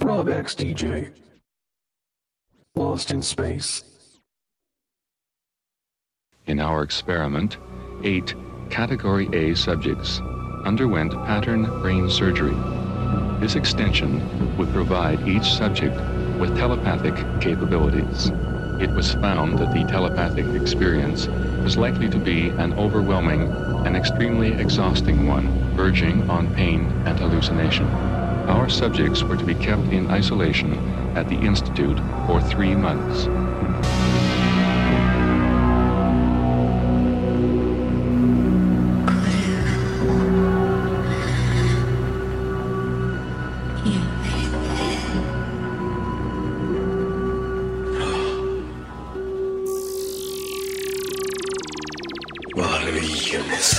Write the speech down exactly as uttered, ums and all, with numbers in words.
Rob X D J. Lost in Space. In our experiment, eight Category A subjects underwent pattern brain surgery. This extension would provide each subject with telepathic capabilities. It was found that the telepathic experience was likely to be an overwhelming and extremely exhausting one, verging on pain and hallucination. Our subjects were to be kept in isolation at the Institute for three months. Orígenes.